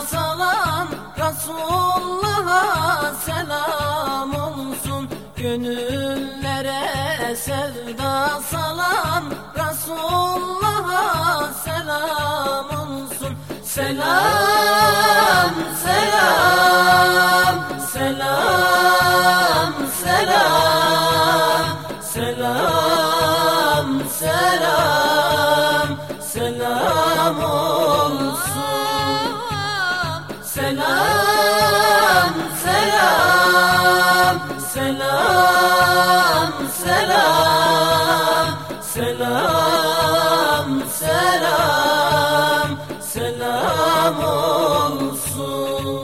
salam, Resulullah'a selam olsun. Gönüllere sevda salan Resulullah'a selam olsun. Selam, selam, selam, selam, selam, selam, selam olsun. Selam, selam, selam, selam, selam, selam, selam olsun.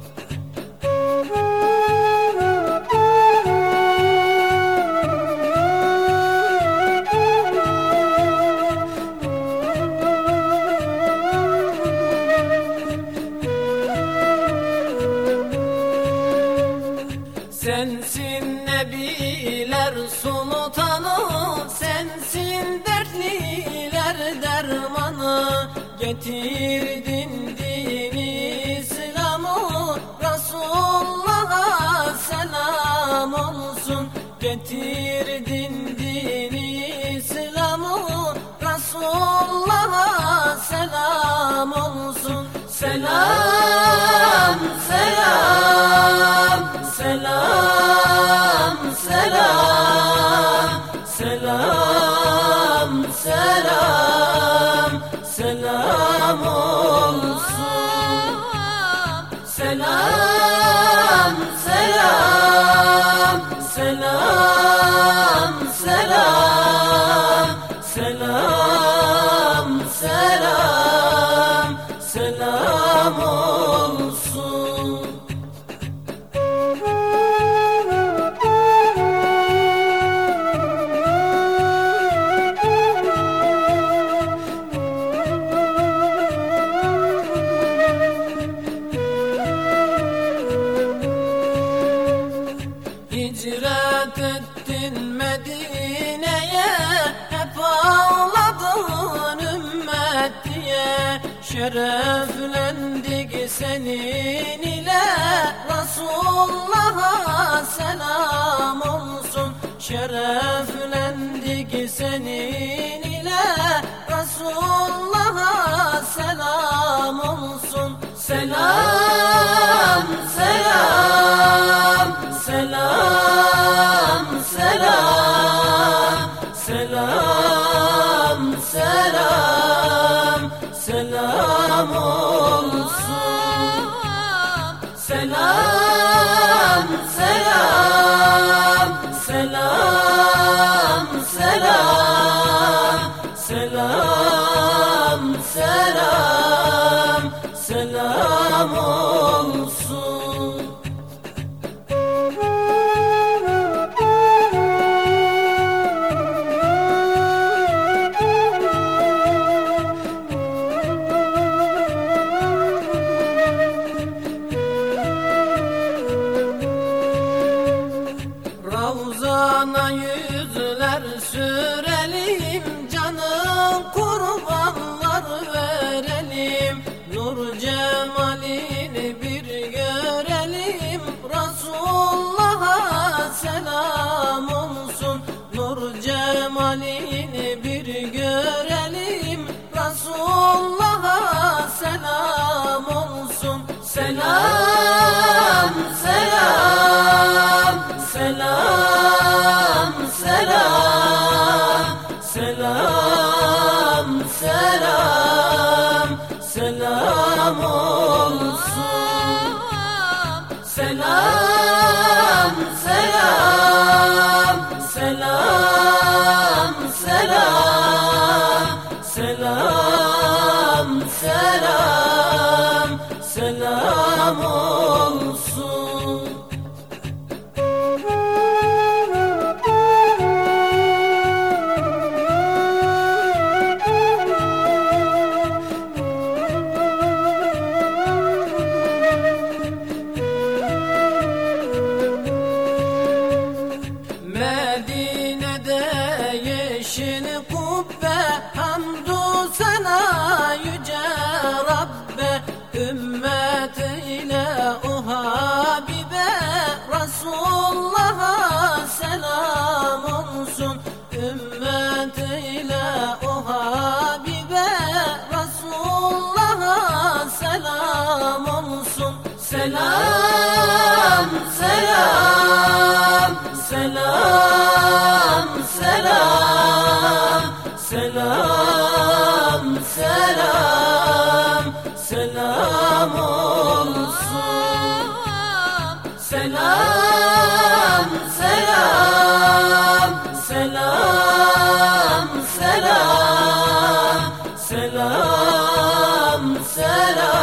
Sensin nebiler sultanı, sensin dertliler dermanı. Getirdin dini İslam'ı, Resulullah'a selam olsun. Getirdin dini İslam'ı, Resulullah'a selam olsun. Selam, selam, selam, selam, selam, selam, selam olsun. Selam, selam, selam, selam, selam, selam, selam olsun. Hicret ettin Medine'ye, hep ağladın ümmet diye. Şereflendik senin ile, Resulullah'a selam olsun. Şereflendik senin ile, Resulullah'a selam olsun. Selam, selam, selam, selam, selam, selam, selam olsun. Selam, selam, selam, selam, selam, selam, selam olsun. Ravzana yüzler sürelim, canım kurbanlar verelim. Nur cemalini bir görelim, Resulullah'a selam olsun. Nur cemalini bir görelim, Resulullah'a selam olsun. Selam, selam, selam, selam, selam, selam, selam olsun. Selam, selam, selam, selam, selam, selam, selam Selam, selam, selam, selam, selam, selam, selam olsun. Selam, selam, selam, selam, selam, selam.